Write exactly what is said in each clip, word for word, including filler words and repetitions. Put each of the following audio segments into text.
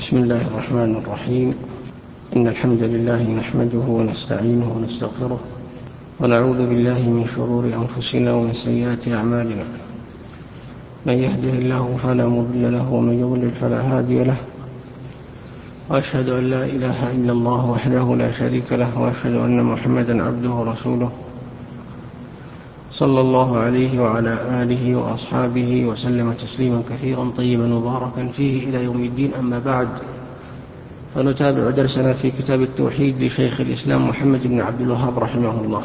بسم الله الرحمن الرحيم. إن الحمد لله نحمده ونستعينه ونستغفره ونعوذ بالله من شرور أنفسنا ومن سيئات أعمالنا. من يهده الله فلا مضل له ومن يضلل فلا هادي له، وأشهد أن لا إله إلا الله وحده لا شريك له، وأشهد أن محمدا عبده ورسوله صلى الله عليه وعلى آله وأصحابه وسلم تسليما كثيرا طيبا مباركا فيه إلى يوم الدين. أما بعد، فنتابع درسنا في كتاب التوحيد لشيخ الإسلام محمد بن عبد الوهاب رحمه الله.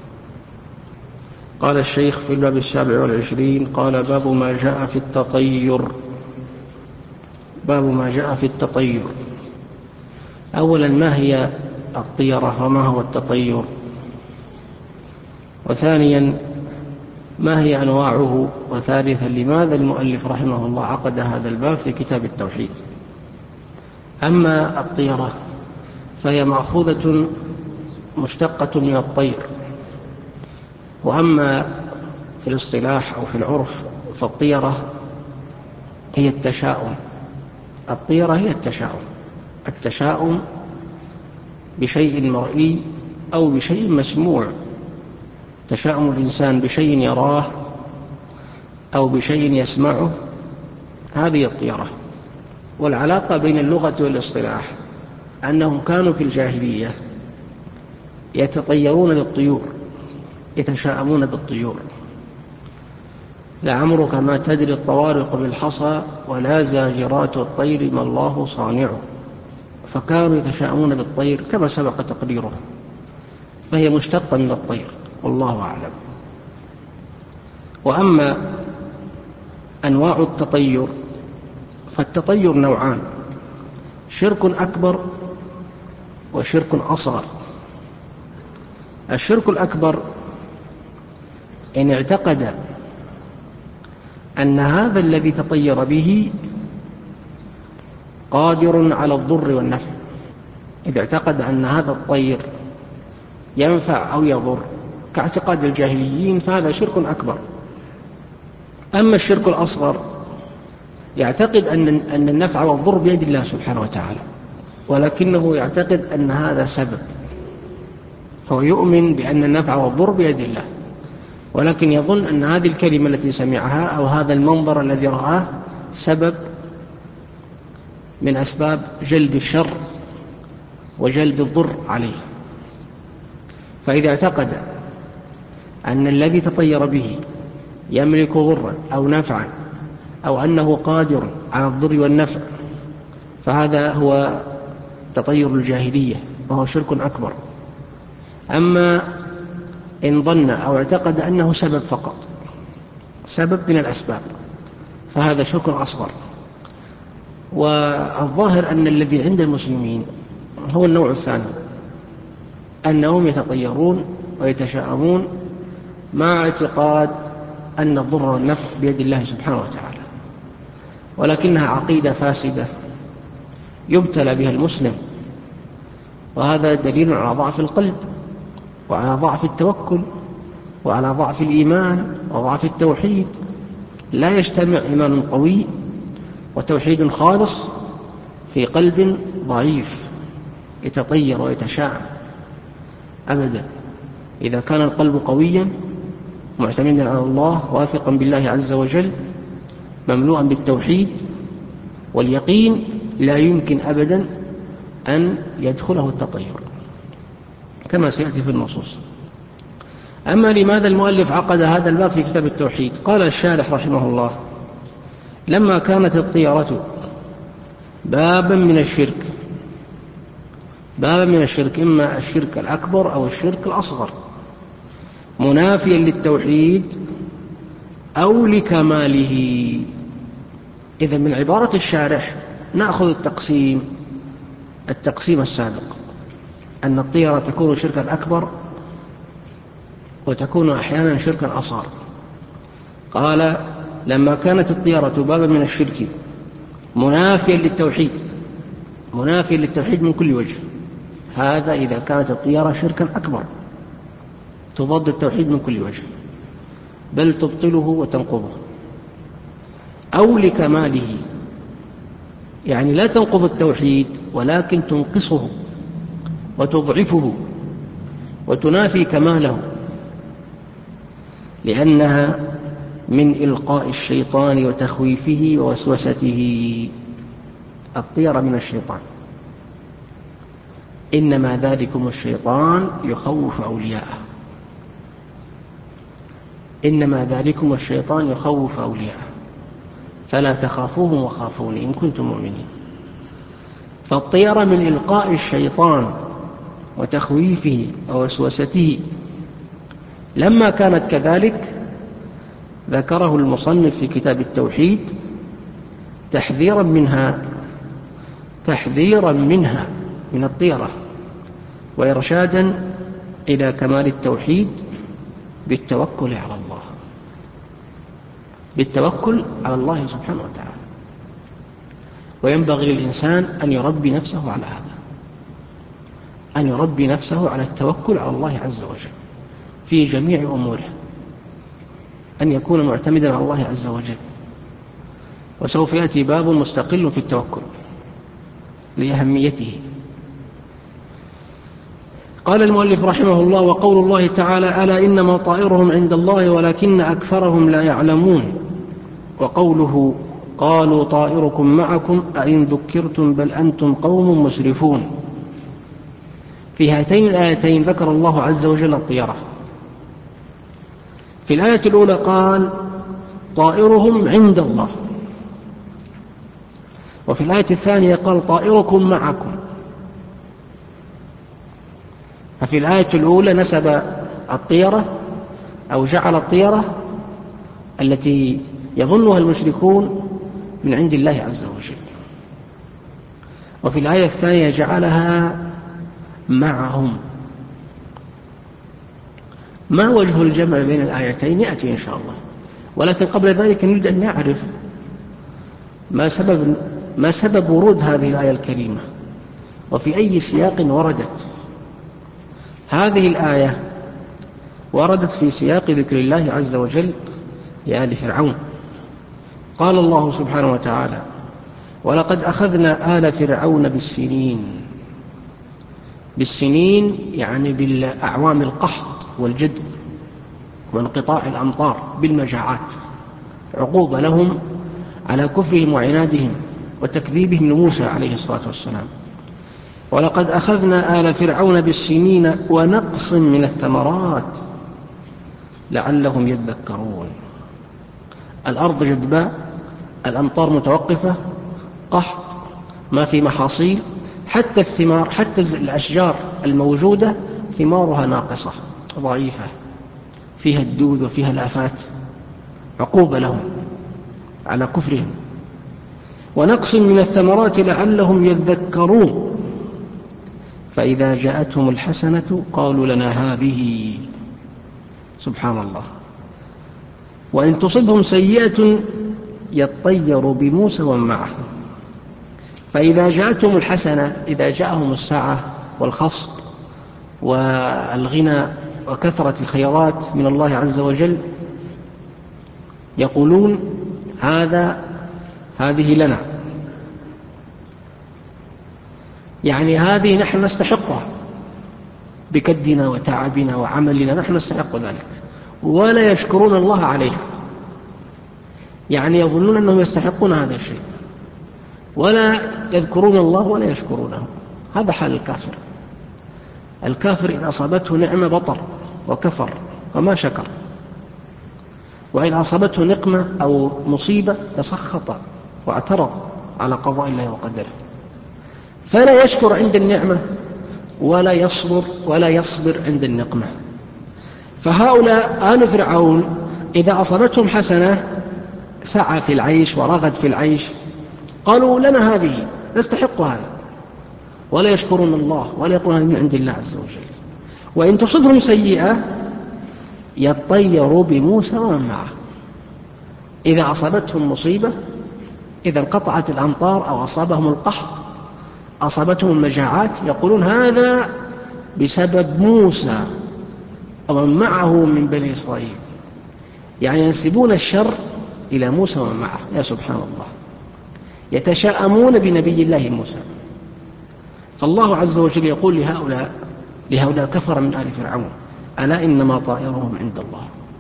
قال الشيخ في الباب السابع والعشرين: قال باب ما جاء في التطير. باب ما جاء في التطير. أولا، ما هي الطيرة وما هو التطير؟ وثانيا، ما هي أنواعه؟ وثالثا، لماذا المؤلف رحمه الله عقد هذا الباب في كتاب التوحيد؟ أما الطيرة فهي مأخوذة مشتقة من الطير، وأما في الاصطلاح أو في العرف فالطيرة هي التشاؤم. الطيرة هي التشاؤم التشاؤم بشيء مرئي أو بشيء مسموع. تشاؤم الإنسان بشيء يراه أو بشيء يسمعه، هذه الطيرة. والعلاقة بين اللغة والاصطلاح أنهم كانوا في الجاهلية يتطيرون بالطيور، يتشاءمون بالطيور. لعمرك ما تدري الطوارق بالحصى ولا زاجرات الطير ما الله صانعه. فكانوا يتشاءمون بالطير كما سبق تقريره، فهي مشتقة من الطير، والله أعلم. وأما أنواع التطير فالتطير نوعان: شرك أكبر وشرك أصغر. الشرك الأكبر إن اعتقد أن هذا الذي تطير به قادر على الضر والنفع. إذا اعتقد أن هذا الطير ينفع أو يضر كاعتقاد الجاهليين فهذا شرك أكبر. أما الشرك الأصغر يعتقد أن أن النفع والضر بيد الله سبحانه وتعالى، ولكنه يعتقد أن هذا سبب. هو يؤمن بأن النفع والضر بيد الله، ولكن يظن أن هذه الكلمة التي سمعها أو هذا المنظر الذي رآه سبب من أسباب جلب الشر وجلب الضر عليه. فإذا اعتقد أن الذي تطير به يملك ضرا أو نفعا أو أنه قادر على الضر والنفع فهذا هو تطير الجاهلية، وهو شرك أكبر. أما إن ظن أو اعتقد أنه سبب فقط، سبب من الأسباب، فهذا شرك أصغر. والظاهر أن الذي عند المسلمين هو النوع الثاني، أنهم يتطيرون ويتشاءمون مع اعتقاد أن الضر والنفع بيد الله سبحانه وتعالى، ولكنها عقيدة فاسدة يبتلى بها المسلم، وهذا دليل على ضعف القلب وعلى ضعف التوكل وعلى ضعف الإيمان وضعف التوحيد. لا يجتمع إيمان قوي وتوحيد خالص في قلب ضعيف يتطير ويتشاءم أبدا. إذا كان القلب قويا معتمدا على الله واثقا بالله عز وجل مملوءا بالتوحيد واليقين، لا يمكن أبدا أن يدخله التطير كما سيأتي في النصوص. أما لماذا المؤلف عقد هذا الباب في كتاب التوحيد؟ قال الشارح رحمه الله: لما كانت الطيرة بابا من الشرك بابا من الشرك إما الشرك الأكبر أو الشرك الأصغر، منافيا للتوحيد أو لكماله. إذن من عبارة الشارح نأخذ التقسيم التقسيم السابق، أن الطيرة تكون شركا أكبر وتكون أحيانا شركا أصغر. قال: لما كانت الطيرة بابا من الشرك منافيا للتوحيد منافيا للتوحيد من كل وجه. هذا إذا كانت الطيرة شركا أكبر تضاد التوحيد من كل وجه، بل تبطله وتنقضه. أو لكماله، يعني لا تنقض التوحيد ولكن تنقصه وتضعفه وتنافي كماله، لأنها من إلقاء الشيطان وتخويفه ووسوسته. الطيرة من الشيطان، إنما ذلكم الشيطان يخوف أولياءه، إنما ذلكم الشيطان يخوف أولياءه فلا تخافوهم وخافوني إن كنتم مؤمنين. فالطيرة من إلقاء الشيطان وتخويفه ووسوسته. لما كانت كذلك ذكره المصنف في كتاب التوحيد تحذيرا منها تحذيرا منها من الطيرة، وإرشادا إلى كمال التوحيد بالتوكل على الله، بالتوكل على الله سبحانه وتعالى. وينبغي للإنسان أن يربي نفسه على هذا، أن يربي نفسه على التوكل على الله عز وجل في جميع أموره، أن يكون معتمدا على الله عز وجل. وسوف يأتي باب مستقل في التوكل لأهميته. قال المؤلف رحمه الله: وقول الله تعالى: ألا إنما طائرهم عند الله ولكن أكثرهم لا يعلمون. وقوله: قالوا طائركم معكم أئن ذكرتم بل أنتم قوم مسرفون. في هاتين الآيتين ذكر الله عز وجل الطيرة. في الآية الأولى قال: طائرهم عند الله، وفي الآية الثانية قال: طائركم معكم. ففي الآية الأولى نسب الطيرة أو جعل الطيرة التي يظنها المشركون من عند الله عز وجل، وفي الآية الثانية جعلها معهم. ما وجه الجمع بين الآيتين يأتي إن شاء الله، ولكن قبل ذلك نريد أن نعرف ما سبب ما سبب ورود هذه الآية الكريمة، وفي أي سياق وردت. هذه الآية وردت في سياق ذكر الله عز وجل لآل فرعون. قال الله سبحانه وتعالى: ولقد أخذنا آل فرعون بالسنين. بالسنين يعني بالأعوام القحط والجدب وانقطاع الأمطار، بالمجاعات، عقوبة لهم على كفرهم وعنادهم وتكذيبهم لموسى عليه الصلاة والسلام. ولقد أخذنا آل فرعون بالسنين ونقص من الثمرات لعلهم يذكرون. الأرض جدباء، الأمطار متوقفة، قحط، ما في محاصيل، حتى الثمار، حتى الأشجار الموجودة ثمارها ناقصة ضعيفة، فيها الدود وفيها الآفات، عقوبة لهم على كفرهم. ونقص من الثمرات لعلهم يذكرون. فإذا جاءتهم الحسنة قالوا لنا هذه. سبحان الله. وإن تصبهم سيئة يطيروا بموسى ومعه. فإذا جاءتهم الحسنة، إذا جاءهم السعة والخصب والغنى وكثرة الخيرات من الله عز وجل، يقولون هذا هذه لنا، يعني هذه نحن نستحقها بكدنا وتعبنا وعملنا، نحن نستحق ذلك، ولا يشكرون الله عليها. يعني يظنون أنهم يستحقون هذا الشيء ولا يذكرون الله ولا يشكرونه. هذا حال الكافر. الكافر إن أصابته نعمة بطر وكفر وما شكر، وإن أصابته نقمة أو مصيبة تسخط واعترض على قضاء الله وقدره، فلا يشكر عند النعمة ولا يصبر ولا يصبر عند النقمة. فهؤلاء آل فرعون إذا أصابتهم حسنة سعى في العيش ورغد في العيش، قالوا لنا هذه، نستحق هذا، ولا يشكرون الله ولا يقولون هذه من عند الله عز وجل. وإن تصبهم سيئة يطيروا بموسى ومن معه. إذا أصابتهم مصيبة، إذا انقطعت الأمطار أو أصابهم القحط، أصابتهم المجاعات، يقولون هذا بسبب موسى ومن معه من بني إسرائيل. يعني ينسبون الشر إلى موسى ومن معه. يا سبحان الله. يتشاءمون بنبي الله موسى. فالله عز وجل يقول لهؤلاء لهؤلاء كفر من آل فرعون: ألا إنما طائرهم عند الله.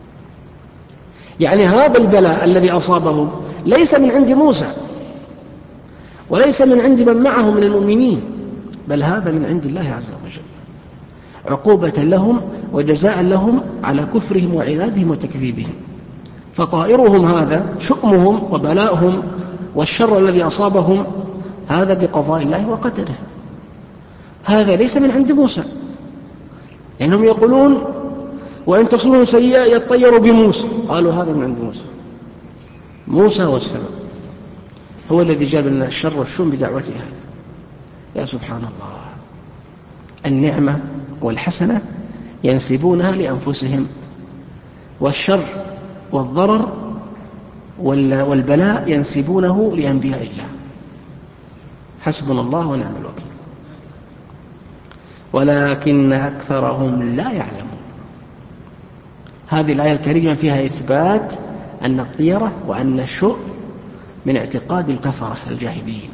يعني هذا البلاء الذي أصابهم ليس من عند موسى وليس من عند من معه من المؤمنين، بل هذا من عند الله عز وجل، عقوبة لهم وجزاء لهم على كفرهم وعنادهم وتكذيبهم. فطائرهم هذا شؤمهم وبلاؤهم والشر الذي أصابهم هذا بقضاء الله وقدره، هذا ليس من عند موسى، لأنهم يقولون: وإن تصلوا سيئة يطيروا بموسى. قالوا هذا من عند موسى. موسى والسبب هو الذي جاب لنا الشر والشؤم بدعوته هذا. يا سبحان الله، النعمة والحسنة ينسبونها لأنفسهم، والشر والضرر والبلاء ينسبونه لأنبياء الله. حسبنا الله ونعم الوكيل. ولكن أكثرهم لا يعلمون. هذه الآية الكريمة فيها إثبات أن الطيرة وأن الشؤم من اعتقاد الكفرة الجاهليين.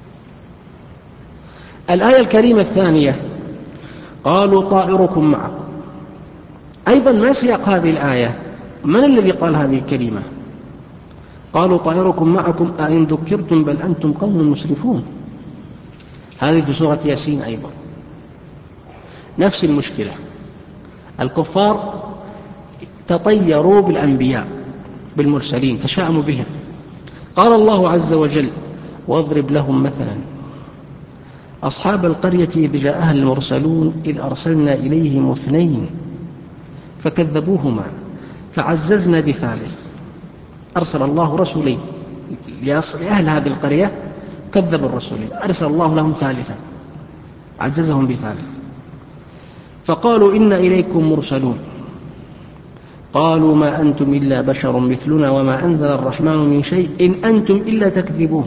الآية الكريمة الثانية: قالوا طائركم معكم. أيضا ما سياق هذه الآية؟ من الذي قال هذه الكلمة؟ قالوا طائركم معكم أئن ذكرتم بل أنتم قوم مسرفون. هذه في سورة ياسين. أيضا نفس المشكلة، الكفار تطيروا بالأنبياء بالمرسلين، تشاءموا بهم. قال الله عز وجل: واضرب لهم مثلا أصحاب القرية إذ جاءها المرسلون إذ أرسلنا إليهم اثنين فكذبوهما فعززنا بثالث. أرسل الله رسولين لأهل هذه القرية، كذبوا الرسولين، أرسل الله لهم ثالثا عززهم بثالث، فقالوا إنا إليكم مرسلون. قالوا ما أنتم إلا بشر مثلنا وما أنزل الرحمن من شيء إن أنتم إلا تكذبون.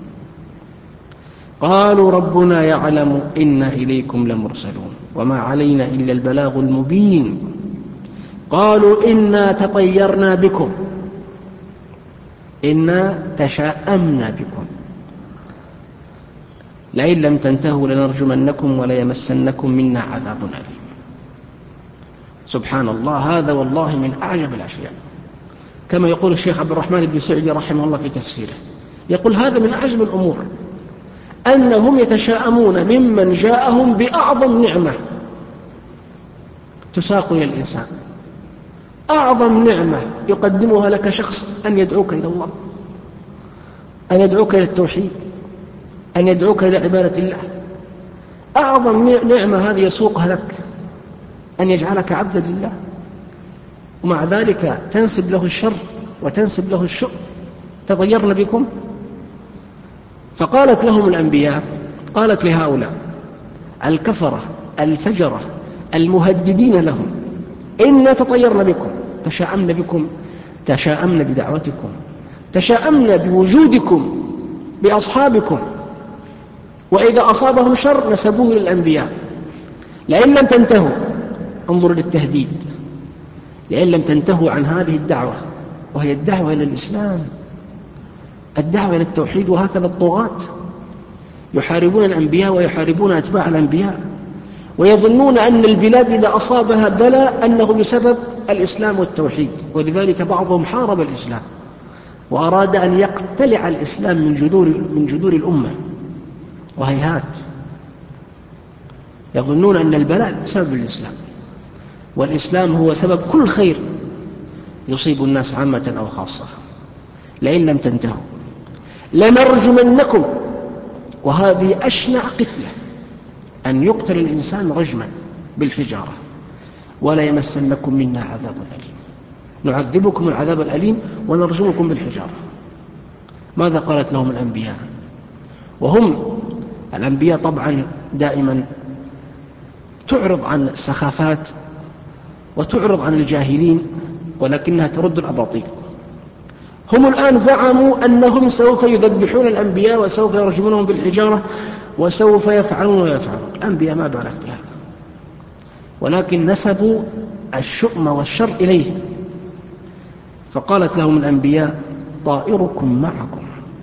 قالوا ربنا يعلم إنا إليكم لمرسلون وما علينا إلا البلاغ المبين. قالوا إنا تطيرنا بكم إنا تشاءمنا بكم لئن لم تنتهوا لنرجمنكم وليمسنكم منا عذاب أليم. سبحان الله، هذا والله من أعجب الأشياء. كما يقول الشيخ عبد الرحمن بن سعدي رحمه الله في تفسيره، يقول: هذا من أعجب الأمور أنهم يتشاءمون ممن جاءهم بأعظم نعمة تساق إلى الإنسان، أعظم نعمة يقدمها لك شخص أن يدعوك إلى الله، أن يدعوك إلى التوحيد، أن يدعوك إلى عبادة الله. أعظم نعمة هذه يسوقها لك، أن يجعلك عبدا لله، ومع ذلك تنسب له الشر وتنسب له الشؤم. تطيرن بكم. فقالت لهم الأنبياء، قالت لهؤلاء الكفرة الفجرة المهددين لهم: إنا تطيرن بكم، تشاءمن بكم، تشاءمن بدعوتكم، تشاءمن بوجودكم بأصحابكم. وإذا أصابهم شر نسبوه للأنبياء. لئن لم تنتهوا، انظروا للتهديد، لئن لم تنتهوا عن هذه الدعوة، وهي الدعوة إلى الإسلام، الدعوة إلى التوحيد. وهكذا الطغاة يحاربون الأنبياء ويحاربون أتباع الأنبياء، ويظنون أن البلاد إذا أصابها بلاء أنه بسبب الإسلام والتوحيد. ولذلك بعضهم حارب الإسلام وأراد أن يقتلع الإسلام من جذور من جذور الأمة، وهيهات. يظنون أن البلاء بسبب الإسلام، والإسلام هو سبب كل خير يصيب الناس عامة أو خاصة. لئن لم تنتهوا لنرجمنكم. وهذه أشنع قتلة، أن يقتل الإنسان رجما بالحجارة. ولا يمسنكم منا عذاب أليم، نعذبكم العذاب الأليم ونرجمكم بالحجارة. ماذا قالت لهم الأنبياء؟ وهم الأنبياء طبعا دائما تعرض عن السخافات وتعرض عن الجاهلين، ولكنها ترد الأباطيل. هم الآن زعموا أنهم سوف يذبحون الأنبياء وسوف يرجمونهم بالحجارة وسوف يفعلون ويفعلون. الأنبياء ما بالت بهذا، ولكن نسبوا الشؤم والشر إليه. فقالت لهم الأنبياء طائركم معكم.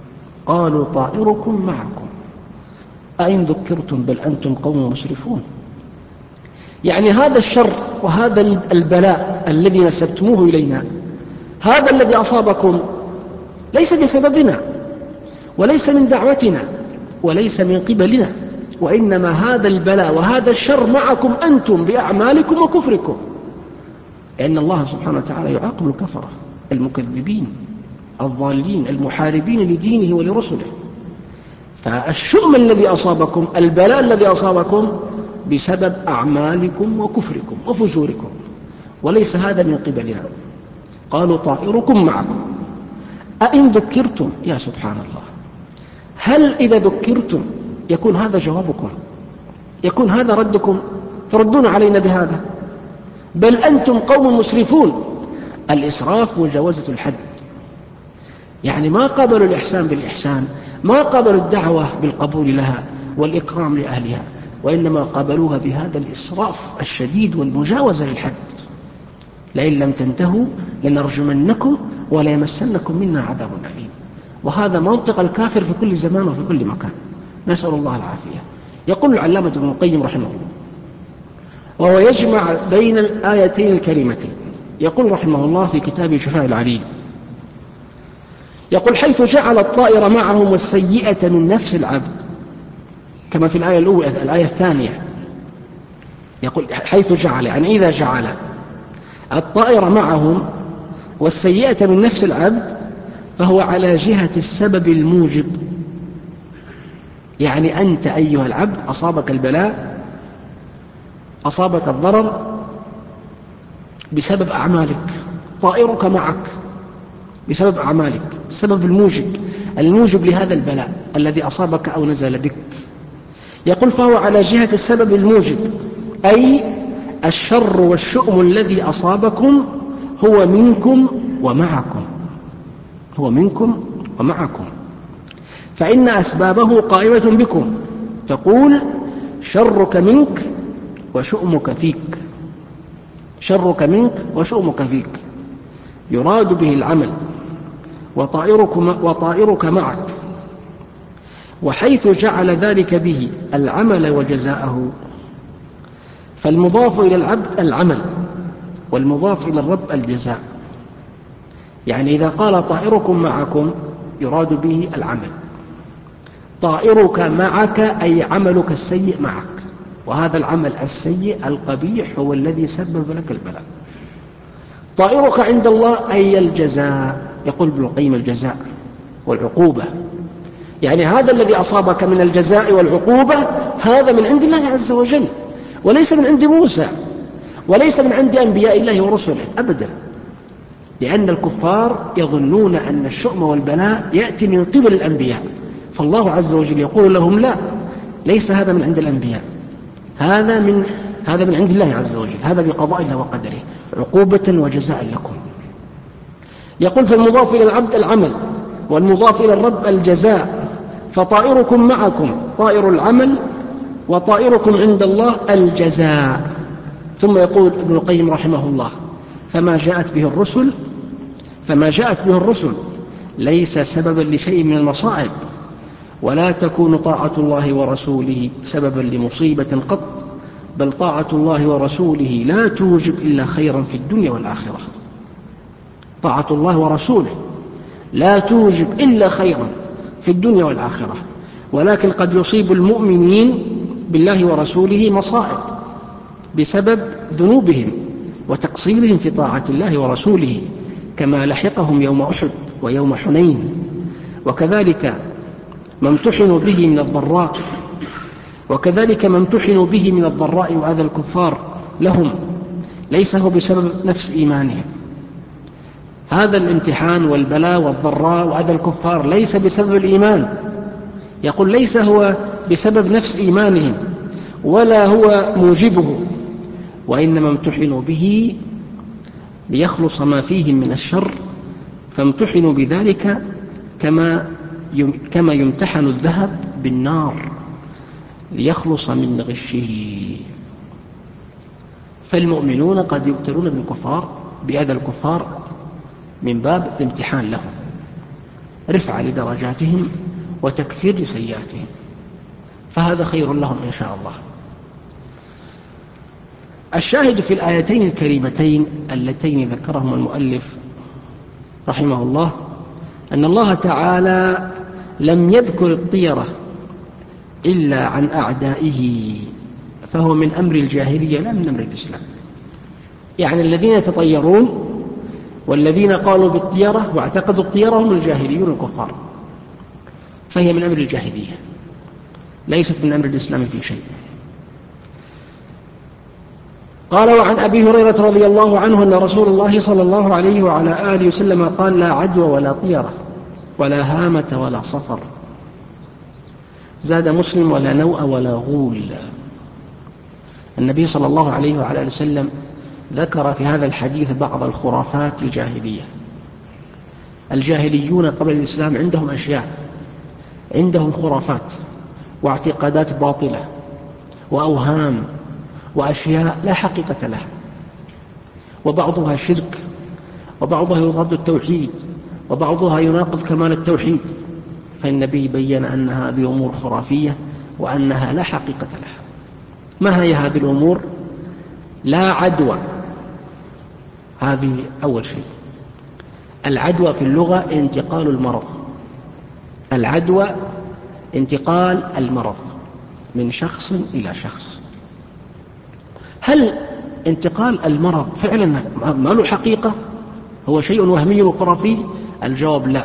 قالوا طائركم معكم أئن ذكرتم بل أنتم قوم مسرفون. يعني هذا الشر وهذا البلاء الذي نسبتموه إلينا، هذا الذي أصابكم ليس بسببنا وليس من دعوتنا وليس من قبلنا، وإنما هذا البلاء وهذا الشر معكم أنتم بأعمالكم وكفركم، لأن الله سبحانه وتعالى يعاقب الكفرة المكذبين الضالين المحاربين لدينه ولرسله. فالشؤم الذي أصابكم، البلاء الذي أصابكم بسبب أعمالكم وكفركم وفجوركم، وليس هذا من قبلنا. قالوا طائركم معكم أئن ذكرتم. يا سبحان الله، هل إذا ذكرتم يكون هذا جوابكم؟ يكون هذا ردكم؟ تردون علينا بهذا؟ بل أنتم قوم مسرفون. الإسراف مجاوزة الحد، يعني ما قابلوا الإحسان بالإحسان، ما قابلوا الدعوة بالقبول لها والإكرام لأهلها، وإنما قابلوها بهذا الإسراف الشديد والمجاوزة للحد. لئن لم تنتهوا لنرجمنكم وليمسنكم منا عذاب أليم. وهذا منطق الكافر في كل زمان وفي كل مكان، نسأل الله العافية. يقول العلامة ابن القيم رحمه الله وهو يجمع بين الآيتين الكريمتين، يقول رحمه الله في كتابه شفاء العليل، يقول حيث جعل الطائر معهم والسيئة من نفس العبد، كما في الآية الأولى الآية الثانية، يقول حيث جعل يعني إذا جعل الطائر معهم والسيئة من نفس العبد فهو على جهة السبب الموجب. يعني أنت أيها العبد أصابك البلاء، أصابك الضرر بسبب أعمالك، طائرك معك بسبب أعمالك، السبب الموجب الموجب لهذا البلاء الذي أصابك أو نزل بك. يقول فهو على جهة السبب الموجب، أي الشر والشؤم الذي أصابكم هو منكم ومعكم، هو منكم ومعكم، فإن أسبابه قائمة بكم. تقول شرك منك وشؤمك فيك، شرك منك وشؤمك فيك، يراد به العمل، وطائرك, وطائرك معك. وحيث جعل ذلك به العمل وجزاءه، فالمضاف إلى العبد العمل والمضاف إلى الرب الجزاء. يعني إذا قال طائركم معكم يراد به العمل، طائرك معك أي عملك السيء معك، وهذا العمل السيء القبيح هو الذي سبب لك البلاء. طائرك عند الله أي الجزاء، يقول ابن القيم الجزاء والعقوبة، يعني هذا الذي أصابك من الجزاء والعقوبة هذا من عند الله عز وجل، وليس من عند موسى وليس من عند أنبياء الله ورسله أبدا، لأن الكفار يظنون أن الشؤم والبلاء يأتي من قبل الأنبياء، فالله عز وجل يقول لهم لا، ليس هذا من عند الأنبياء، هذا من هذا من عند الله عز وجل، هذا بقضاء الله وقدره عقوبة وجزاء لكم. يقول فالمضاف إلى العبد العمل والمضاف إلى الرب الجزاء، فطائركم معكم طائر العمل وطائركم عند الله الجزاء. ثم يقول ابن القيم رحمه الله فما جاءت به الرسل فما جاءت به الرسل ليس سببا لشيء من المصائب، ولا تكون طاعة الله ورسوله سببا لمصيبة قط، بل طاعة الله ورسوله لا توجب إلا خيرا في الدنيا والآخرة. طاعة الله ورسوله لا توجب إلا خيرا في الدنيا والآخرة، ولكن قد يصيب المؤمنين بالله ورسوله مصائب بسبب ذنوبهم وتقصيرهم في طاعة الله ورسوله، كما لحقهم يوم أحد ويوم حنين. وكذلك ما امتحنوا به من الضراء وكذلك ما امتحنوا به من الضراء وأذى الكفار لهم ليس هو بسبب نفس إيمانهم. هذا الامتحان والبلاء والضراء وأذى الكفار ليس بسبب الإيمان، يقول ليس هو بسبب نفس إيمانهم ولا هو موجبه، وإنما امتحنوا به ليخلص ما فيهم من الشر، فامتحنوا بذلك كما كما يمتحن الذهب بالنار ليخلص من غشه. فالمؤمنون قد يبتلون بالكفار بأذى الكفار من باب الامتحان لهم، رفع لدرجاتهم وتكفير لسيئاتهم، فهذا خير لهم إن شاء الله. الشاهد في الآيتين الكريمتين اللتين ذكرهما المؤلف رحمه الله أن الله تعالى لم يذكر الطيرة إلا عن أعدائه، فهو من أمر الجاهلية لا من أمر الإسلام. يعني الذين يتطيرون والذين قالوا بالطيرة واعتقدوا الطيرة هم الجاهليون الكفار، فهي من أمر الجاهلية ليست من أمر الإسلام في شيء. قال: وعن أبي هريرة رضي الله عنه أن رسول الله صلى الله عليه وعلى آله وسلم قال: لا عدوى ولا طيرة ولا هامة ولا صفر. زاد مسلم: ولا نوء ولا غول. النبي صلى الله عليه وعلى آله وسلم ذكر في هذا الحديث بعض الخرافات الجاهلية. الجاهليون قبل الإسلام عندهم أشياء، عندهم خرافات واعتقادات باطلة وأوهام وأشياء لا حقيقة لها، وبعضها شرك، وبعضها يضاد التوحيد، وبعضها يناقض كمال التوحيد. فالنبي بيّن أن هذه أمور خرافية وأنها لا حقيقة لها. ما هي هذه الأمور؟ لا عدوى، هذه أول شيء. العدوى في اللغة انتقال المرض، العدوى انتقال المرض من شخص إلى شخص. هل انتقال المرض فعلا ما له حقيقة؟ هو شيء وهمي وخرافي؟ الجواب لا.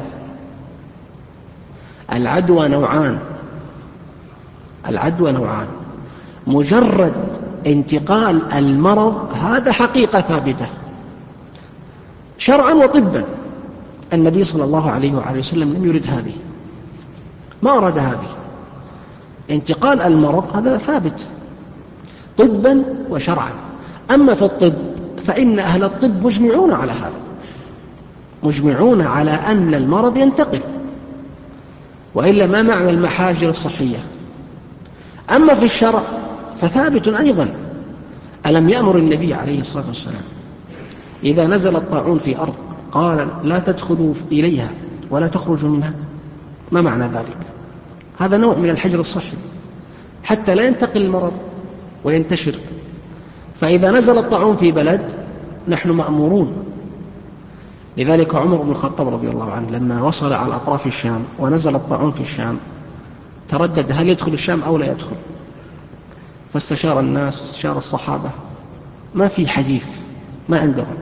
العدوى نوعان، العدوى نوعان. مجرد انتقال المرض هذا حقيقة ثابتة شرعا وطبا. النبي صلى الله عليه وعلى وسلم لم يرد هذه، ما أراد هذه. انتقال المرض هذا ثابت طبا وشرعا. أما في الطب فإن أهل الطب مجمعون على هذا، مجمعون على أن المرض ينتقل، وإلا ما معنى المحاجر الصحية؟ أما في الشرع فثابت أيضا. ألم يأمر النبي عليه الصلاة والسلام إذا نزل الطاعون في أرض قال: لا تدخلوا إليها ولا تخرجوا منها؟ ما معنى ذلك؟ هذا نوع من الحجر الصحي حتى لا ينتقل المرض وينتشر. فإذا نزل الطاعون في بلد نحن مأمورون. لذلك عمر بن الخطاب رضي الله عنه لما وصل على أطراف الشام ونزل الطاعون في الشام تردد هل يدخل الشام أو لا يدخل، فاستشار الناس، استشار الصحابة، ما في حديث، ما عندهم.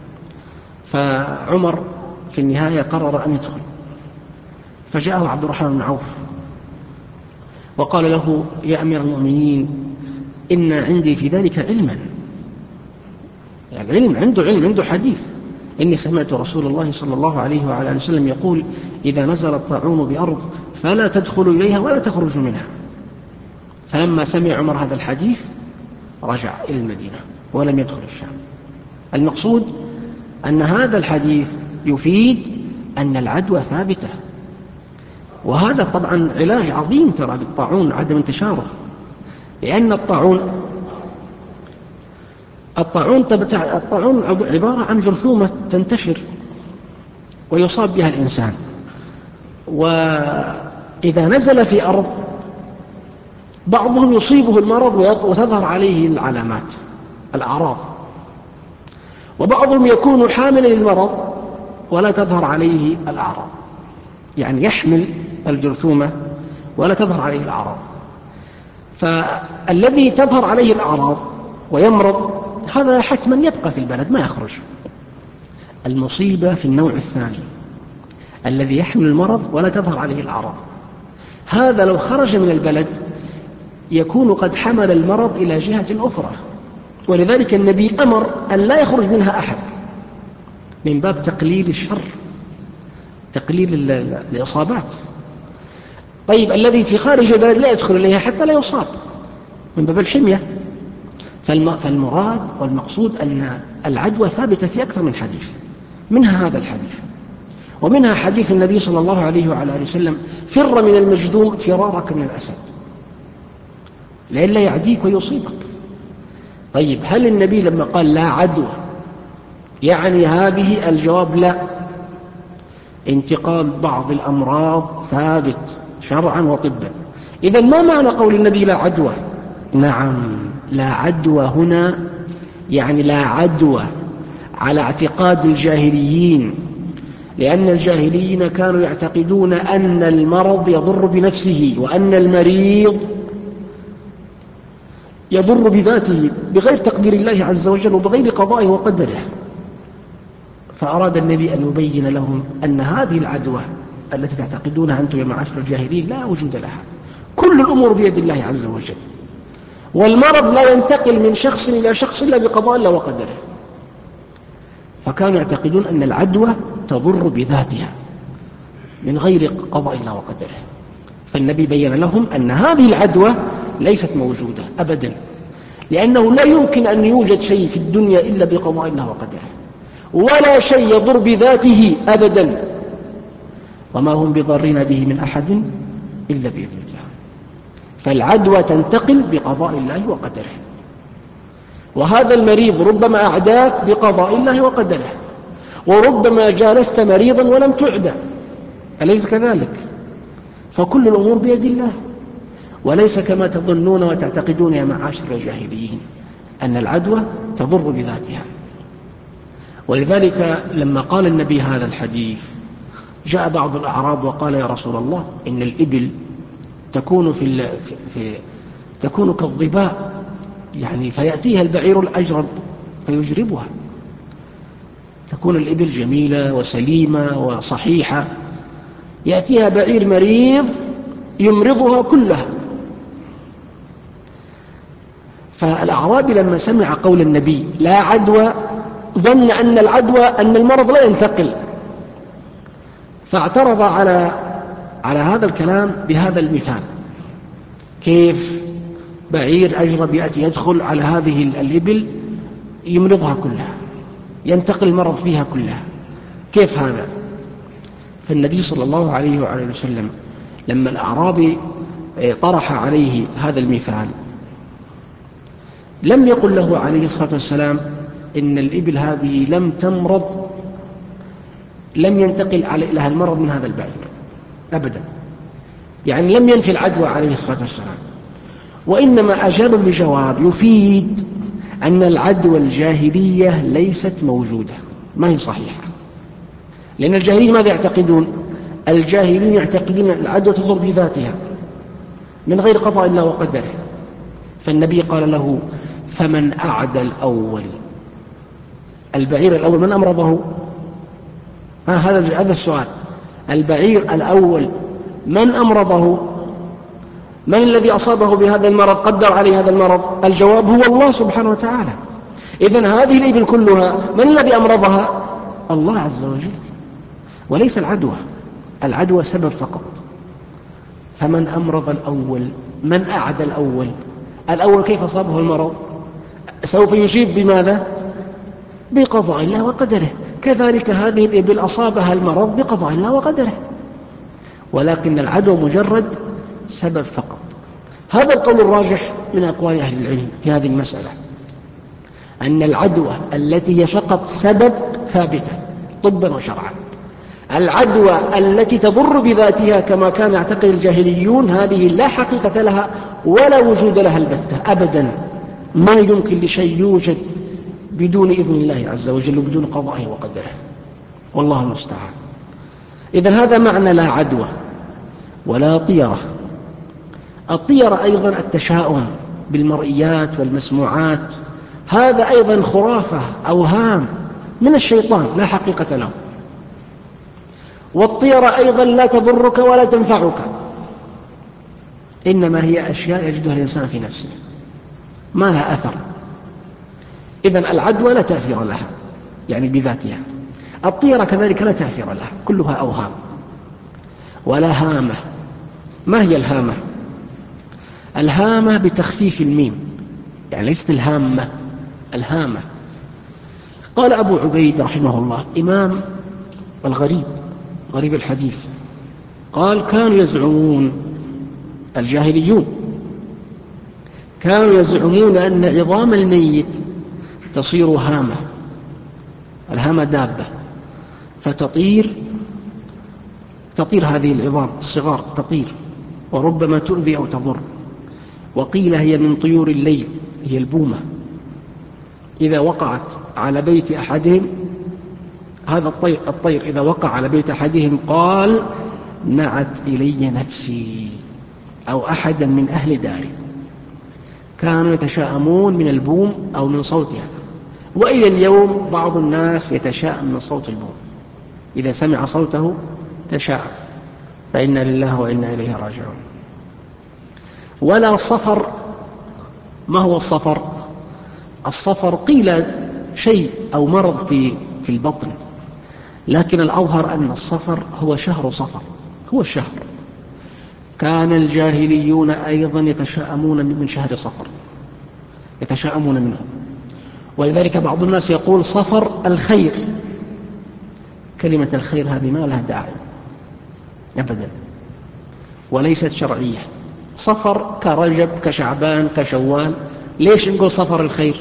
فعمر في النهاية قرر أن يدخل، فجاءه عبد الرحمن بن عوف وقال له: يا أمير المؤمنين، إن عندي في ذلك علما، يعني علم، عنده علم، عنده حديث. إني سمعت رسول الله صلى الله عليه وعلى آله وسلم يقول: إذا نزل الطاعون بأرض فلا تدخلوا إليها ولا تخرجوا منها. فلما سمع عمر هذا الحديث رجع إلى المدينة ولم يدخل الشام. المقصود أن هذا الحديث يفيد أن العدوى ثابتة، وهذا طبعا علاج عظيم ترى للطاعون، عدم انتشاره. لأن الطاعون الطاعون الطاعون عبارة عن جرثومة تنتشر ويصاب بها الإنسان، وإذا نزل في أرض بعضهم يصيبه المرض وتظهر عليه العلامات، الأعراض، وبعضهم يكون حاملا للمرض ولا تظهر عليه الأعراض، يعني يحمل الجرثومة ولا تظهر عليه الأعراض. فالذي تظهر عليه الأعراض ويمرض هذا حتما يبقى في البلد ما يخرج. المصيبة في النوع الثاني الذي يحمل المرض ولا تظهر عليه الأعراض، هذا لو خرج من البلد يكون قد حمل المرض إلى جهة أخرى، ولذلك النبي أمر أن لا يخرج منها أحد من باب تقليل الشر، تقليل الإصابات. طيب الذي في خارج البلد لا يدخل إليها حتى لا يصاب من باب الحمية. فالمراد والمقصود أن العدوى ثابتة في أكثر من حديث، منها هذا الحديث، ومنها حديث النبي صلى الله عليه وعلى آله وسلم: فر من المجذوم فرارك من الأسد لئلا يعديك ويصيبك. طيب هل النبي لما قال لا عدوى يعني هذه؟ الجواب لا. انتقال بعض الأمراض ثابت شرعا وطبا. إذن ما معنى قول النبي لا عدوى؟ نعم، لا عدوى هنا يعني لا عدوى على اعتقاد الجاهليين، لأن الجاهليين كانوا يعتقدون أن المرض يضر بنفسه، وأن المريض يضر بذاته بغير تقدير الله عز وجل وبغير قضائه وقدره. فأراد النبي أن يبين لهم أن هذه العدوى التي تعتقدونها أنتم يا معاشر الجاهلين لا وجود لها، كل الأمور بيد الله عز وجل، والمرض لا ينتقل من شخص إلى شخص إلا بقضاء الله وقدره. فكانوا يعتقدون أن العدوى تضر بذاتها من غير قضاء الله وقدره. فالنبي بين لهم أن هذه العدوى ليست موجودة أبدا، لأنه لا يمكن أن يوجد شيء في الدنيا إلا بقضاء الله وقدره، ولا شيء يضر بذاته أبدا، وما هم بضارين به من أحد إلا بإذن الله. فالعدوى تنتقل بقضاء الله وقدره، وهذا المريض ربما أعداك بقضاء الله وقدره، وربما جالست مريضا ولم تعدى، أليس كذلك؟ فكل الأمور بيد الله، وليس كما تظنون وتعتقدون يا معاشر الجاهليين أن العدوى تضر بذاتها. ولذلك لما قال النبي هذا الحديث جاء بعض الأعراب وقال يا رسول الله إن الإبل تكون في, في تكون كالظباء، يعني فيأتيها البعير الأجرب فيجربها، تكون الإبل جميلة وسليمة وصحيحة، يأتيها بعير مريض يمرضها كلها. فالأعرابي لما سمع قول النبي لا عدوى ظن أن العدوى أن المرض لا ينتقل، فاعترض على على هذا الكلام بهذا المثال: كيف بعير أجرب يأتي يدخل على هذه الإبل يمرضها كلها، ينتقل المرض فيها كلها، كيف هذا؟ فالنبي صلى الله عليه وعليه وسلم لما الأعرابي طرح عليه هذا المثال لم يقل له عليه الصلاة والسلام إن الإبل هذه لم تمرض، لم ينتقل لها المرض من هذا البعير أبدا، يعني لم ينفي العدوى عليه الصلاة والسلام، وإنما أجاب بجواب يفيد أن العدوى الجاهلية ليست موجودة، ما هي صحيحة. لأن الجاهلين ماذا يعتقدون؟ الجاهلين يعتقدون أن العدوى تضر بذاتها من غير قضاء الله وقدره. فالنبي قال له: فمن أعدى الأول، البعير الأول من أمرضه؟ ها هذا هذا السؤال، البعير الأول من أمرضه؟ من الذي أصابه بهذا المرض، قدر عليه هذا المرض؟ الجواب هو الله سبحانه وتعالى. إذن هذه الإبل كلها من الذي أمرضها؟ الله عز وجل، وليس العدوى. العدوى سبب فقط. فمن أمرض الأول، من أعدى الأول؟ الأول كيف أصابه المرض؟ سوف يجيب بماذا؟ بقضاء الله وقدره. كذلك هذه الإبل أصابها المرض بقضاء الله وقدره، ولكن العدوى مجرد سبب فقط. هذا القول الراجح من أقوال أهل العلم في هذه المسألة، أن العدوى التي هي فقط سبب ثابتة طبا وشرعا. العدوى التي تضر بذاتها كما كان يعتقد الجاهليون هذه لا حقيقة لها ولا وجود لها البتة أبدا. ما يمكن لشيء يوجد بدون إذن الله عز وجل وبدون قضائه وقدره، والله المستعان. إذن هذا معنى لا عدوى ولا طيرة. الطيرة أيضا التشاؤم بالمرئيات والمسموعات، هذا أيضا خرافة أوهام من الشيطان لا حقيقة له. والطيرة أيضا لا تضرك ولا تنفعك، إنما هي أشياء يجدها الإنسان في نفسه ما لها أثر. إذن العدوى لا تأثير لها يعني بذاتها، الطيرة كذلك لا تأثير لها، كلها أوهام. ولا هامة. ما هي الهامة؟ الهامة بتخفيف الميم، يعني ليست الهامة، الهامة. قال أبو عبيد رحمه الله إمام الغريب غريب الحديث، قال كانوا يزعمون الجاهليون كانوا يزعمون أن عظام الميت تصير هامة. الهامة دابة فتطير، تطير هذه العظام الصغار تطير وربما تؤذي أو تضر. وقيل هي من طيور الليل، هي البومة، إذا وقعت على بيت أحدهم، هذا الطير, الطير إذا وقع على بيت أحدهم قال نعت إلي نفسي أو أحدا من أهل داري. كانوا يتشاءمون من البوم أو من صوتها، وإلى اليوم بعض الناس يتشاءم من صوت البوم، إذا سمع صوته تشاءم، فإنا لله وإنا إليه راجعون. ولا صفر. ما هو الصفر؟ الصفر قيل شيء أو مرض في في البطن، لكن الأظهر أن الصفر هو شهر صفر، هو الشهر. كان الجاهليون أيضا يتشاءمون من شهر صفر، يتشاءمون منه، ولذلك بعض الناس يقول صفر الخير. كلمة الخير هذه ما لها داعي أبدا، وليست شرعية. صفر كرجب كشعبان كشوال، ليش نقول صفر الخير؟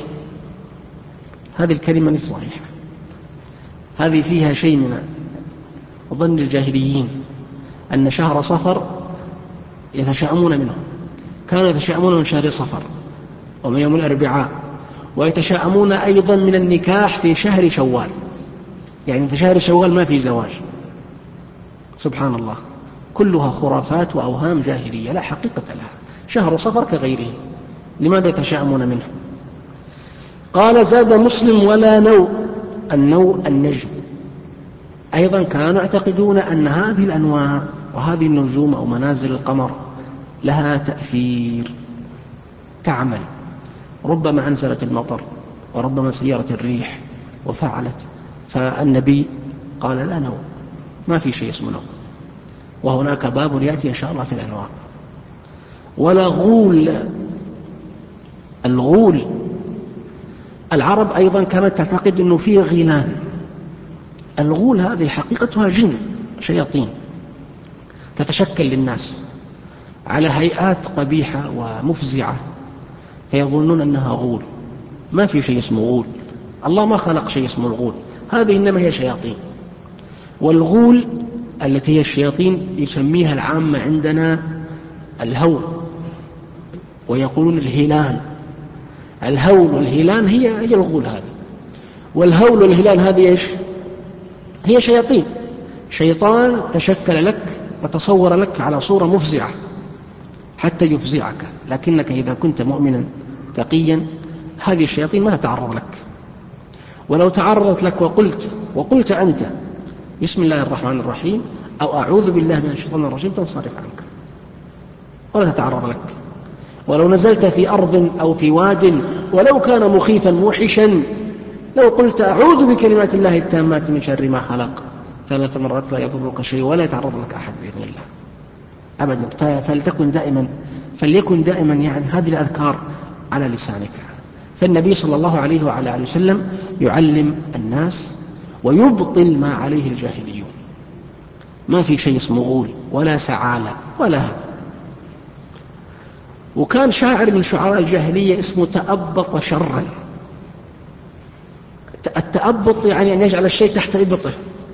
هذه الكلمة مش صحيحة، هذه فيها شيء من ظن الجاهليين أن شهر صفر يتشاءمون منه. كانوا يتشاءمون من شهر صفر ومن يوم الأربعاء، ويتشاءمون أيضا من النكاح في شهر شوال، يعني في شهر شوال ما في زواج. سبحان الله، كلها خرافات وأوهام جاهلية لا حقيقة لها. شهر صفر كغيره، لماذا يتشاءمون منه؟ قال زاد مسلم ولا نوء. النوء النجم. أيضا كانوا يعتقدون أن هذه الأنواع وهذه النجوم أو منازل القمر لها تأثير، تعمل، ربما أنزلت المطر وربما سيرت الريح وفعلت. فالنبي قال لا نوء، ما في شيء اسمه نوء، وهناك باب يأتي إن شاء الله في الأنواع. ولا غول. الغول العرب أيضا كانت تعتقد أنه فيه غيلان. الغول هذه حقيقتها جن، شياطين تتشكل للناس على هيئات قبيحة ومفزعة، فيظنون أنها غول. ما في شيء اسمه غول، الله ما خلق شيء اسمه الغول، هذه إنما هي شياطين. والغول التي هي الشياطين يسميها العامة عندنا الهول، ويقولون الهلان. الهول والهلان هي هي الغول هذه. والهول والهلان هذه إيش؟ هي شياطين، شيطان تشكل لك وتصور لك على صورة مفزعة حتى يفزعك، لكنك إذا كنت مؤمنا تقيا هذه الشياطين ما تتعرض لك. ولو تعرضت لك وقلت وقلت أنت بسم الله الرحمن الرحيم أو أعوذ بالله من الشيطان الرجيم تنصرف عنك ولا تتعرض لك. ولو نزلت في أرض أو في واد ولو كان مخيفا موحشا، لو قلت أعوذ بكلمات الله التامات من شر ما خلق ثلاث مرات لا يضرك شيء ولا يتعرض لك أحد بإذن الله أبدا. فلتكن دائما فليكن دائما يعني هذه الأذكار على لسانك. فالنبي صلى الله عليه وعلى آله وسلم يعلم الناس ويبطل ما عليه الجاهليون. ما في شيء اسمه غول ولا سعالة ولا هذا. وكان شاعر من شعراء الجاهلية اسمه تأبط شرا. التأبط يعني أن يجعل الشيء تحت إبطه.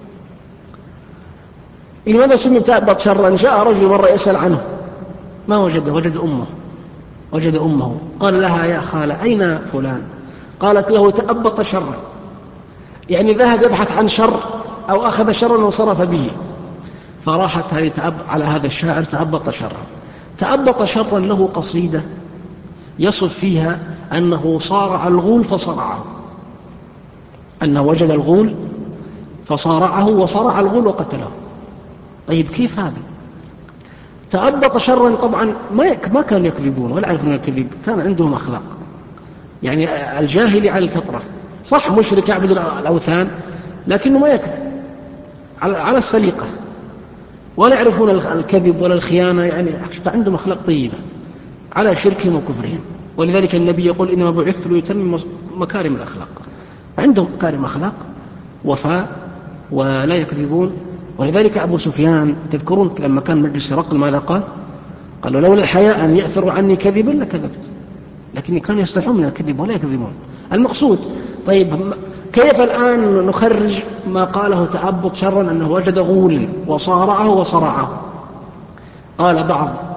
لماذا سمي تأبط شرا؟ جاء رجل مرة يسأل عنه ما وجده، وجد أمه وجد أمه قال لها يا خالة أين فلان؟ قالت له تأبط شرا، يعني ذهب يبحث عن شر أو أخذ شرا وانصرف به. فراحت هذه تأب على هذا الشاعر تأبط شرا. تأبط شرا له قصيدة يصف فيها أنه صارع الغول فصرعه، أنه وجد الغول فصارعه وصرع الغول وقتله. طيب كيف هذا؟ تأبط شرا طبعا ما كانوا يكذبون ولا يعرفون الكذب، كان عندهم أخلاق. يعني الجاهلي على الفطرة، صح مشرك يعبد الأوثان لكنه ما يكذب، على السليقة، ولا يعرفون الكذب ولا الخيانة، يعني عندهم أخلاق طيبة على شركهم وكفرهم. ولذلك النبي يقول إنما بعثت ليتمم مكارم الأخلاق. عندهم مكارم أخلاق، وفاء، ولا يكذبون. ولذلك أبو سفيان تذكرون لما كان مجلس هرقل ماذا قال؟ قالوا لولا الحياء أن يأثروا عني كذبا لكذبت، لكن كانوا يصلحون من الكذب ولا يكذبون. المقصود طيب كيف الآن نخرج ما قاله تأبط شرا أنه وجد غول وصارعه وصرعه؟ قال بعض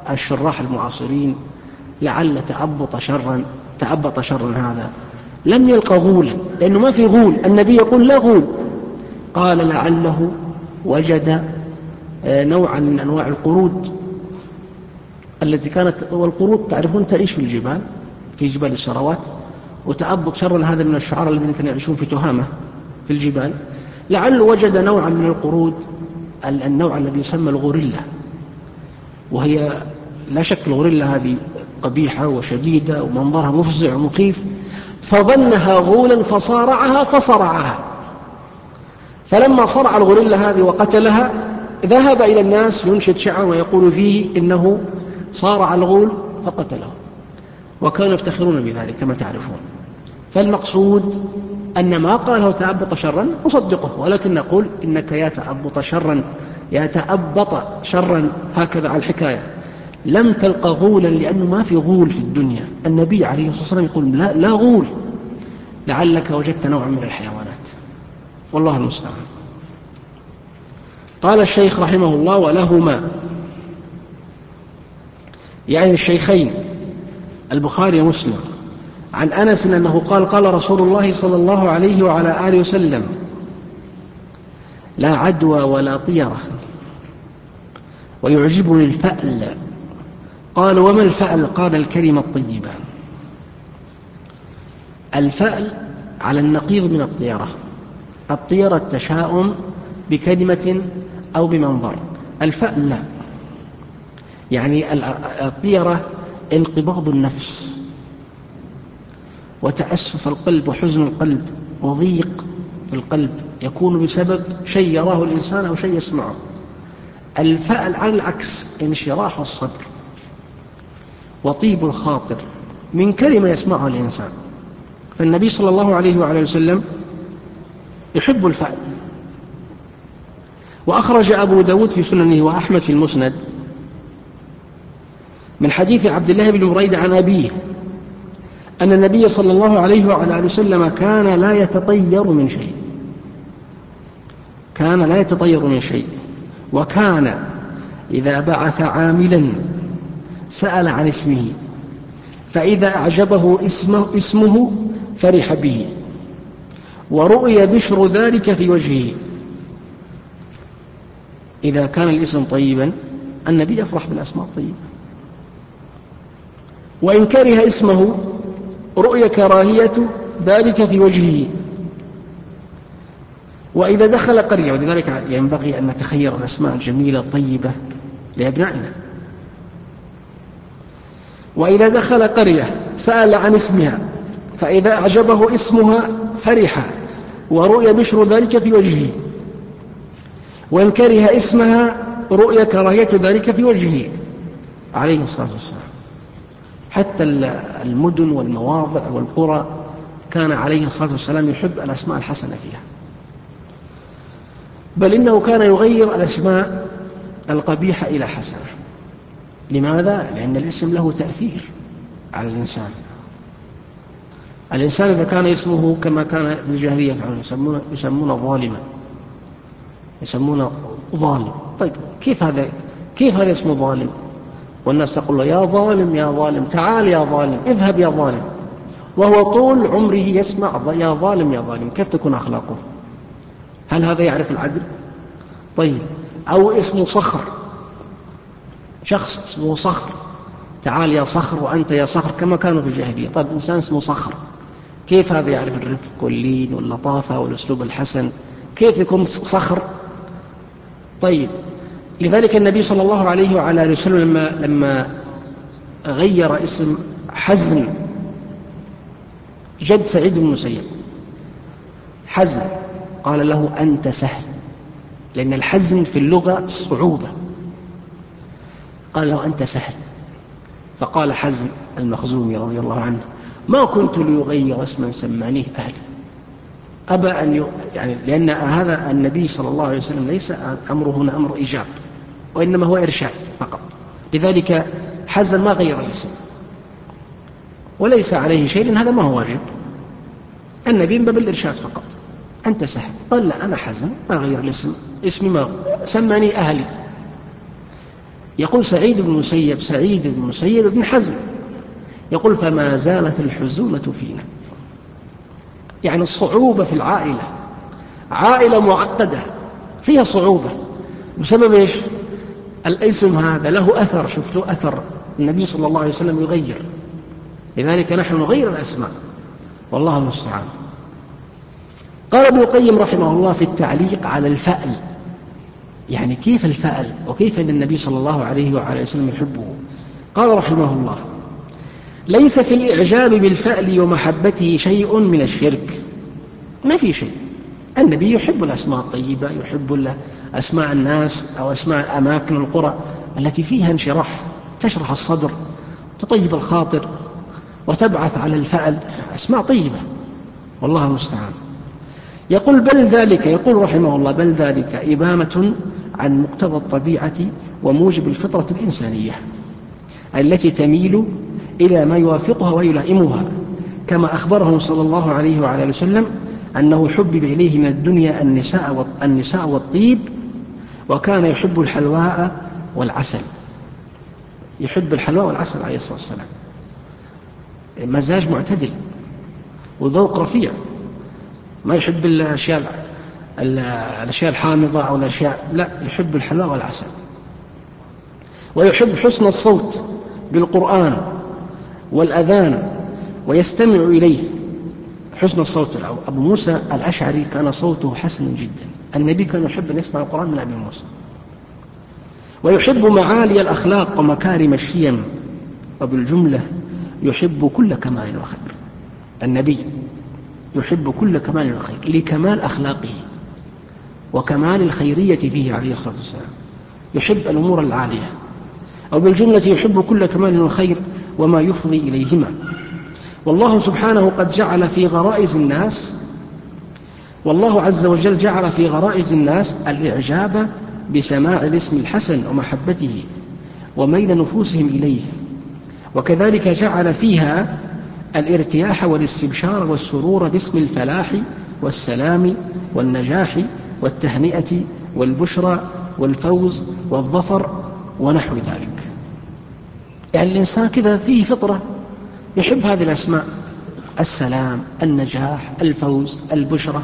الشراح المعاصرين لعل تأبط شرا تأبط شرا هذا لم يلقى غولا، لأنه ما في غول، النبي يقول لا غول. قال لعله وجد نوعا من أنواع القرود التي كانت، والقرود تعرفون تعيش في الجبال، في جبال السروات، وتأبط شرا هذا من الشعراء الذين كانوا يعيشون في تهامة في الجبال. لعله وجد نوعا من القرود، النوع الذي يسمى الغوريلا، وهي لا شك الغوريلا هذه قبيحة وشديدة ومنظرها مفزع ومخيف، فظنها غولا فصارعها فصرعها. فلما صرع الغوريلا هذه وقتلها ذهب إلى الناس ينشد شعرا ويقول فيه إنه صارع الغول فقتله، وكانوا يفتخرون بذلك كما تعرفون. فالمقصود أن ما قاله تأبط شرا نصدقه، ولكن نقول إنك يا تأبط شرا يا تأبط شرا هكذا على الحكاية لم تلقى غولا، لأنه ما في غول في الدنيا. النبي عليه الصلاة والسلام يقول لا, لا غول، لعلك وجدت نوعا من الحيوانات، والله المستعان. قال الشيخ رحمه الله ولهما، يعني الشيخين البخاري ومسلم، عن أنس أنه قال قال رسول الله صلى الله عليه وعلى آله وسلم لا عدوى ولا طيرة ويعجبني الفأل. قال وما الفأل؟ قال الكلمة الطيبة. الفأل على النقيض من الطيرة. الطيرة التشاؤم بكلمة أو بمنظر، الفأل لا، يعني الطيرة انقباض النفس وتأسف القلب وحزن القلب وضيق في القلب يكون بسبب شيء يراه الإنسان أو شيء يسمعه. الفأل على العكس انشراح الصدر وطيب الخاطر من كلمة يسمعها الإنسان. فالنبي صلى الله عليه وعلى وسلم يحب الفأل. وأخرج أبو داود في سننه وأحمد في المسند من حديث عبد الله بن بريدة عن أبيه أن النبي صلى الله عليه وعلى وسلم كان لا يتطير من شيء كان لا يتطير من شيء وكان إذا بعث عاملا سأل عن اسمه، فإذا أعجبه اسمه, اسمه فرح به، ورؤي بشر ذلك في وجهه. إذا كان الاسم طيبا النبي يفرح بالأسماء الطيبة، وإن كره اسمه رؤي كراهية ذلك في وجهه. وإذا دخل قرية، ولذلك ينبغي أن نتخير الأسماء الجميلة الطيبة لأبنائنا. وإذا دخل قرية سأل عن اسمها، فإذا أعجبه اسمها فرح، ورؤي بشر ذلك في وجهه. وإن كره اسمها رؤي كراهية ذلك في وجهه عليه الصلاة والسلام. حتى المدن والمواضع والقرى كان عليه الصلاة والسلام يحب الأسماء الحسنة فيها، بل إنه كان يغير الأسماء القبيحة إلى حسنة. لماذا؟ لأن الاسم له تأثير على الإنسان. الإنسان إذا كان اسمه كما كان في الجاهلية يسمونه يسمونه ظالما، يسمونه ظالم. طيب كيف هذا كيف هذا اسمه ظالم؟ والناس تقول له يا ظالم يا ظالم، تعال يا ظالم، اذهب يا ظالم، وهو طول عمره يسمع يا ظالم يا ظالم. كيف تكون أخلاقه؟ هل هذا يعرف العدل؟ طيب أو اسمه صخر، شخص اسمه صخر، تعال يا صخر وأنت يا صخر، كما كانوا في الجاهلية. طيب إنسان اسمه صخر، كيف هذا يعرف الرفق واللين واللطافة والأسلوب الحسن؟ كيف يكون صخر؟ طيب لذلك النبي صلى الله عليه وعلى آله وسلم لما, لما غير اسم حزن جد سعيد بن المسيب، حزن، قال له أنت سهل، لأن الحزن في اللغة صعوبة. قال له أنت سهل، فقال حزن المخزومي رضي الله عنه ما كنت ليغير اسما سمانيه أهلي. أبى أن ي... يعني لأن هذا النبي صلى الله عليه وسلم ليس أمره هنا أمر إيجاب، وإنما هو إرشاد فقط. لذلك حزن ما غير الاسم، وليس عليه شيء، لأن هذا ما هو واجب. النبي من باب الإرشاد فقط. أنت سهل، قال لا أنا حزن ما غير الاسم، اسمي ما سماني أهلي. يقول سعيد بن المسيب سعيد بن المسيب بن حزم يقول فما زالت الحزونة فينا، يعني الصعوبة في العائلة، عائلة معقدة فيها صعوبة بسبب إيش؟ الاسم هذا له أثر، شوف له أثر، النبي صلى الله عليه وسلم يغير، لذلك نحن نغير الأسماء والله المستعان. قال ابن القيم رحمه الله في التعليق على الفأل، يعني كيف الفأل وكيف أن النبي صلى الله عليه وعلى وسلم يحبه، قال رحمه الله ليس في الإعجاب بالفأل ومحبته شيء من الشرك، ما في شيء، النبي يحب الأسماء الطيبة، يحب أسماء الناس أو أسماء الأماكن القرى التي فيها انشراح، تشرح الصدر، تطيب الخاطر، وتبعث على الفأل، أسماء طيبة والله المستعان. يقول بل ذلك، يقول رحمه الله بل ذلك إبانة عن مقتضى الطبيعة وموجب الفطرة الإنسانية التي تميل إلى ما يوافقها ويلائمها، كما أخبرهم صلى الله عليه وعلى وسلم أنه حبب إليه من الدنيا النساء النساء والطيب، وكان يحب الحلواء والعسل، يحب الحلواء والعسل عليه الصلاة والسلام، مزاج معتدل وذوق رفيع، ما يحب الأشياء الأشياء الحامضة أو الأشياء، لا، يحب الحلواء والعسل. ويحب حسن الصوت بالقرآن والأذان ويستمع إليه، حسن الصوت. أبو موسى الأشعري كان صوته حسن جدا، النبي كان يحب أن يسمع القرآن من أبي موسى. ويحب معالي الأخلاق ومكارم الشيم، وبالجملة يحب كل كمال وخير، النبي يحب كل كمال وخير لكمال أخلاقه وكمال الخيرية فيه عليه الصلاة والسلام، يحب الأمور العالية، أو بالجملة يحب كل كمال وخير وما يفضي إليهما. والله سبحانه قد جعل في غرائز الناس والله عز وجل جعل في غرائز الناس الإعجاب بسماع الاسم الحسن ومحبته وميل نفوسهم إليه، وكذلك جعل فيها الارتياح والاستبشار والسرور باسم الفلاح والسلام والنجاح والتهنئة والبشرى والفوز والظفر ونحو ذلك. يعني الإنسان كذا فيه فطرة يحب هذه الأسماء، السلام، النجاح، الفوز، البشرى،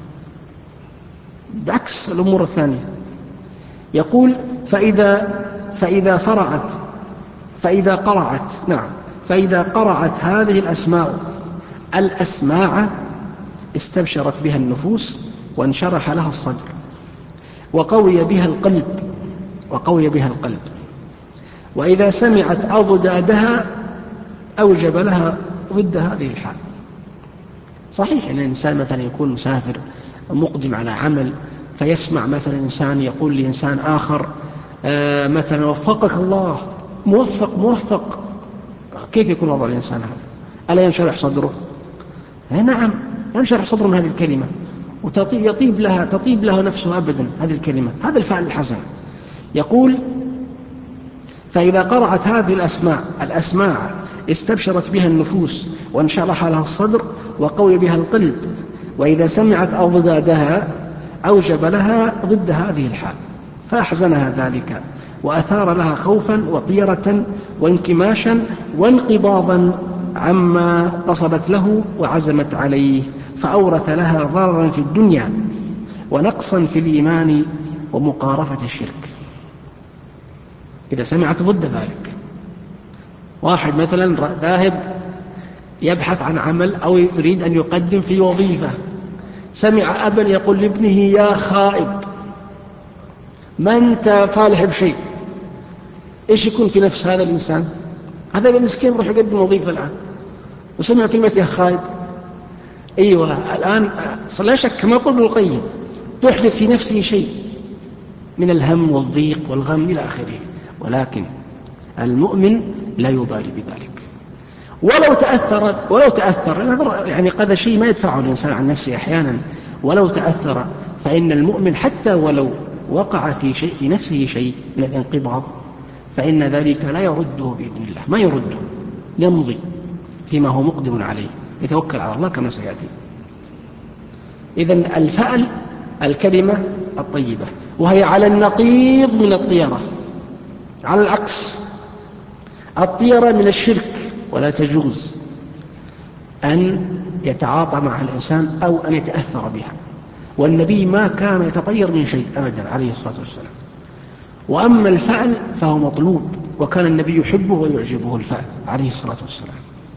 بعكس الأمور الثانية. يقول فإذا فإذا فرعت فإذا قرعت نعم فإذا قرعت هذه الأسماء الأسماع استبشرت بها النفوس وانشرح لها الصدر وقوي بها القلب وقوي بها القلب وإذا سمعت أضدادها أوجب لها ضد هذه الحال. صحيح أن الإنسان مثلا يكون مسافر مقدم على عمل، فيسمع مثلا إنسان يقول لإنسان آخر آه مثلا وفقك الله، موفق موفق، كيف يكون وضع الإنسان هذا؟ ألا ينشرح صدره؟ نعم ينشرح صدره من هذه الكلمة، ويطيب لها تطيب له نفسه أبدا هذه الكلمة، هذا الفعل الحسن. يقول فإذا قرأت هذه الأسماء الأسماع استبشرت بها النفوس وانشرح لها الصدر وقوي بها القلب، وإذا سمعت أضدادها أوجب لها ضد هذه الحال، فأحزنها ذلك وأثار لها خوفا وطيرة وانكماشا وانقباضا عما قصدت له وعزمت عليه، فأورث لها ضررا في الدنيا ونقصا في الإيمان ومقارفة الشرك. إذا سمعت ضد ذلك، واحد مثلا ذاهب يبحث عن عمل أو يريد أن يقدم في وظيفة، سمع أبا يقول لابنه يا خائب ما أنت فالح بشيء، إيش يكون في نفس هذا الإنسان؟ هذا المسكين يروح يقدم وظيفة الآن وسمع كلمة يا خائب، أيوة الآن لا شك كما يقول ابن القيم تحدث في نفسه شيء من الهم والضيق والغم إلى آخره، ولكن المؤمن لا يبالي بذلك ولو تأثر ولو تأثر يعني قد شيء ما يدفعه الإنسان عن نفسه أحيانا، ولو تأثر فإن المؤمن حتى ولو وقع في شيء في نفسه شيء من الانقباض فإن ذلك لا يرده بإذن الله، ما يرده، يمضي فيما هو مقدم عليه، يتوكل على الله كما سيأتي. إذن الفأل الكلمة الطيبة، وهي على النقيض من الطيرة، على العكس، الطيرة من الشرك، ولا تجوز أن يتعاطى مع الإنسان أو أن يتأثر بها، والنبي ما كان يتطير من شيء أبدا عليه الصلاة والسلام. وأما الفعل فهو مطلوب، وكان النبي يحبه ويعجبه الفعل عليه الصلاة والسلام.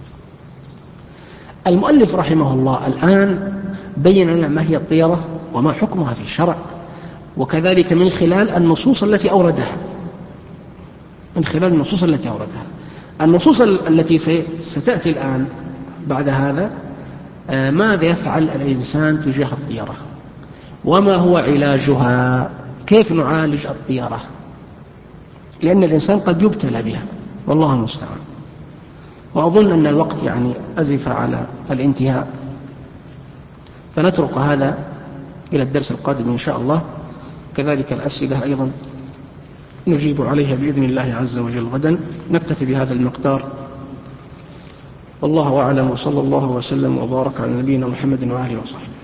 المؤلف رحمه الله الآن بين لنا ما هي الطيرة وما حكمها في الشرع، وكذلك من خلال النصوص التي أوردها من خلال النصوص التي أوردها النصوص التي ستأتي الآن بعد هذا. ماذا يفعل الإنسان تجاه الطيرة، وما هو علاجها، كيف نعالج الطيرة، لأن الإنسان قد يبتلى بها والله المستعان. وأظن أن الوقت يعني أزف على الانتهاء، فنترك هذا إلى الدرس القادم إن شاء الله. كذلك الأسئلة أيضا نجيب عليها بإذن الله عز وجل غدا. نكتفي بهذا المقدار، والله أعلم، وصلى الله وسلم وبارك على نبينا محمد وآله وصحبه.